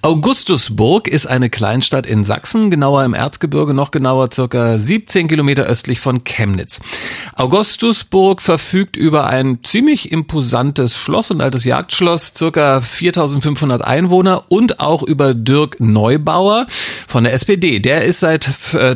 Augustusburg ist eine Kleinstadt in Sachsen, genauer im Erzgebirge, noch genauer circa 17 Kilometer östlich von Chemnitz. Augustusburg verfügt über ein ziemlich imposantes Schloss und altes Jagdschloss, circa 4.500 Einwohner und auch über Dirk Neubauer von der SPD. Der ist seit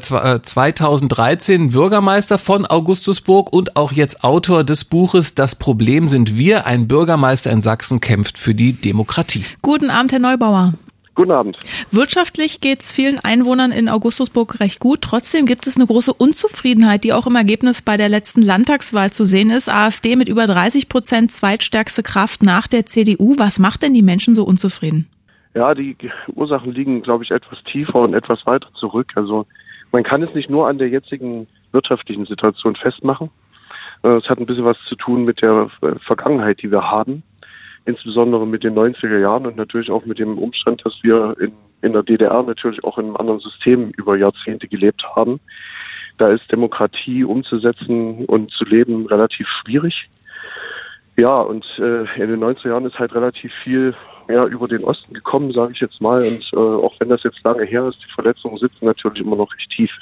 2013 Bürgermeister von Augustusburg und auch jetzt Autor des Buches Das Problem sind wir. Ein Bürgermeister in Sachsen kämpft für die Demokratie. Guten Abend, Herr Neubauer. Guten Abend. Wirtschaftlich geht es vielen Einwohnern in Augustusburg recht gut. Trotzdem gibt es eine große Unzufriedenheit, die auch im Ergebnis bei der letzten Landtagswahl zu sehen ist. AfD mit über 30%, zweitstärkste Kraft nach der CDU. Was macht denn die Menschen so unzufrieden? Ja, die Ursachen liegen, glaube ich, etwas tiefer und etwas weiter zurück. Also man kann es nicht nur an der jetzigen wirtschaftlichen Situation festmachen. Es hat ein bisschen was zu tun mit der Vergangenheit, die wir haben. Insbesondere mit den 90er Jahren und natürlich auch mit dem Umstand, dass wir in der DDR natürlich auch in einem anderen System über Jahrzehnte gelebt haben. Da ist Demokratie umzusetzen und zu leben relativ schwierig. Ja, und in den 90er Jahren ist halt relativ viel über den Osten gekommen, sage ich jetzt mal. Und auch wenn das jetzt lange her ist, die Verletzungen sitzen natürlich immer noch recht tief.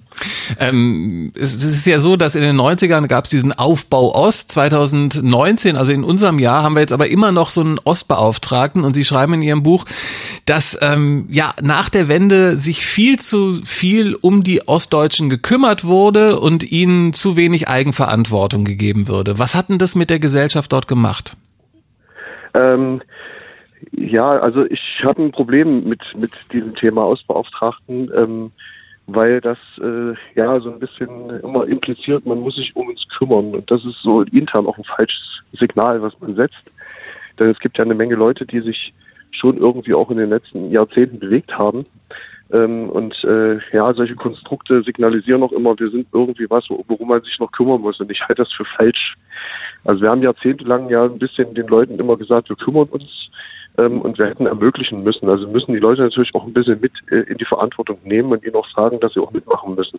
Es ist ja so, dass in den 90ern gab es diesen Aufbau Ost. 2019, also in unserem Jahr, haben wir jetzt aber immer noch so einen Ostbeauftragten. Und Sie schreiben in Ihrem Buch, dass nach der Wende sich viel zu viel um die Ostdeutschen gekümmert wurde und ihnen zu wenig Eigenverantwortung gegeben würde. Was hat denn das mit der Gesellschaft dort gemacht? Ja, also ich habe ein Problem mit diesem Thema Ostbeauftragten, weil das so ein bisschen immer impliziert, man muss sich um uns kümmern. Und das ist so intern auch ein falsches Signal, was man setzt. Denn es gibt ja eine Menge Leute, die sich schon irgendwie auch in den letzten Jahrzehnten bewegt haben. Solche Konstrukte signalisieren auch immer, wir sind irgendwie was, worum man sich noch kümmern muss. Und ich halte das für falsch. Also wir haben jahrzehntelang ein bisschen den Leuten immer gesagt, wir kümmern uns. Und wir hätten ermöglichen müssen. Also müssen die Leute natürlich auch ein bisschen mit in die Verantwortung nehmen und ihnen auch sagen, dass sie auch mitmachen müssen.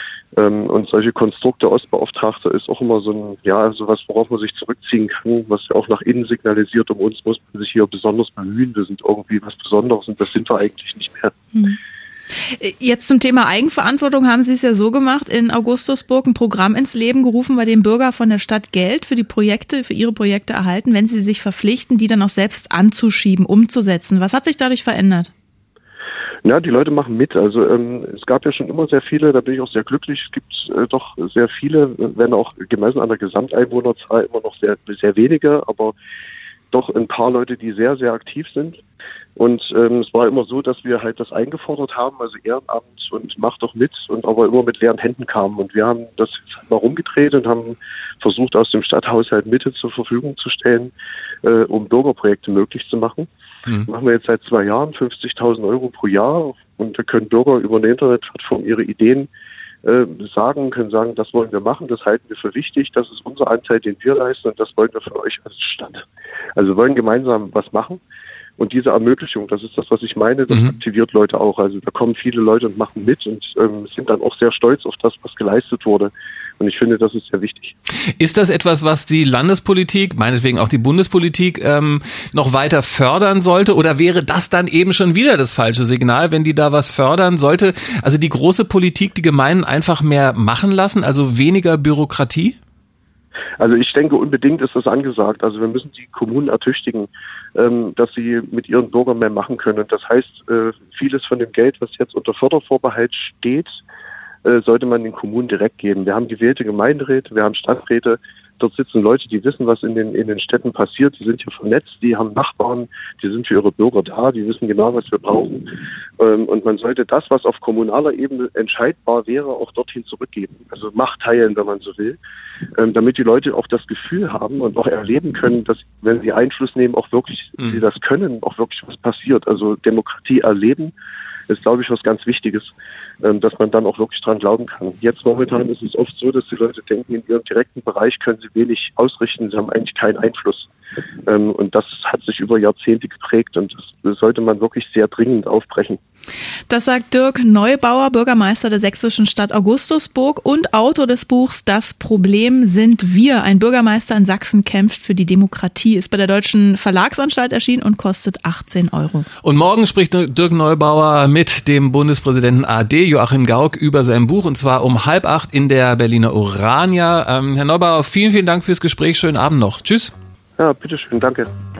Und solche Konstrukte Ostbeauftragter ist auch immer sowas, worauf man sich zurückziehen kann, was ja auch nach innen signalisiert, um uns muss man sich hier besonders bemühen. Wir sind irgendwie was Besonderes und das sind wir eigentlich nicht mehr. Jetzt zum Thema Eigenverantwortung haben Sie es ja so gemacht, in Augustusburg ein Programm ins Leben gerufen, bei dem Bürger von der Stadt Geld für ihre Projekte erhalten, wenn sie sich verpflichten, die dann auch selbst anzuschieben, umzusetzen. Was hat sich dadurch verändert? Ja, die Leute machen mit. Also es gab ja schon immer sehr viele, da bin ich auch sehr glücklich. Es gibt doch sehr viele, wenn auch gemessen an der Gesamteinwohnerzahl immer noch sehr, sehr wenige, aber doch ein paar Leute, die sehr, sehr aktiv sind. Und es war immer so, dass wir halt das eingefordert haben, also Ehrenamt und mach doch mit, und aber immer mit leeren Händen kamen. Und wir haben das mal rumgedreht und haben versucht, aus dem Stadthaushalt Mittel zur Verfügung zu stellen, um Bürgerprojekte möglich zu machen. Machen wir jetzt seit 2 Jahren 50.000 Euro pro Jahr, und da können Bürger über eine Internetplattform ihre Ideen können sagen, das wollen wir machen, das halten wir für wichtig, das ist unser Anteil, den wir leisten, und das wollen wir von euch als Stadt. Also wollen gemeinsam was machen. Und diese Ermöglichung, das ist das, was ich meine, das aktiviert Leute auch. Also da kommen viele Leute und machen mit und sind dann auch sehr stolz auf das, was geleistet wurde. Und ich finde, das ist sehr wichtig. Ist das etwas, was die Landespolitik, meinetwegen auch die Bundespolitik, noch weiter fördern sollte? Oder wäre das dann eben schon wieder das falsche Signal, wenn die da was fördern sollte? Also die große Politik, die Gemeinden einfach mehr machen lassen, also weniger Bürokratie? Also ich denke, unbedingt ist das angesagt. Also wir müssen die Kommunen ertüchtigen, dass sie mit ihren Bürgern mehr machen können. Und das heißt, vieles von dem Geld, was jetzt unter Fördervorbehalt steht, sollte man den Kommunen direkt geben. Wir haben gewählte Gemeinderäte, wir haben Stadträte. Dort sitzen Leute, die wissen, was in den Städten passiert. Die sind hier vernetzt, die haben Nachbarn, die sind für ihre Bürger da, die wissen genau, was wir brauchen. Und man sollte das, was auf kommunaler Ebene entscheidbar wäre, auch dorthin zurückgeben. Also Macht teilen, wenn man so will, damit die Leute auch das Gefühl haben und auch erleben können, dass, wenn sie Einfluss nehmen, auch wirklich, sie das können, auch wirklich was passiert. Also Demokratie erleben ist, glaube ich, was ganz Wichtiges, dass man dann auch wirklich dran glauben kann. Jetzt momentan ist es oft so, dass die Leute denken, in ihrem direkten Bereich können sie wenig ausrichten, sie haben eigentlich keinen Einfluss. Und das hat sich über Jahrzehnte geprägt, und das sollte man wirklich sehr dringend aufbrechen. Das sagt Dirk Neubauer, Bürgermeister der sächsischen Stadt Augustusburg und Autor des Buchs Das Problem sind wir. Ein Bürgermeister in Sachsen kämpft für die Demokratie. Ist bei der Deutschen Verlagsanstalt erschienen und kostet 18 €. Und morgen spricht Dirk Neubauer mit dem Bundespräsidenten AD Joachim Gauck über sein Buch, und zwar um 7:30 in der Berliner Urania. Herr Neubauer, vielen, vielen Dank fürs Gespräch. Schönen Abend noch. Tschüss. Ja, bitteschön. Danke.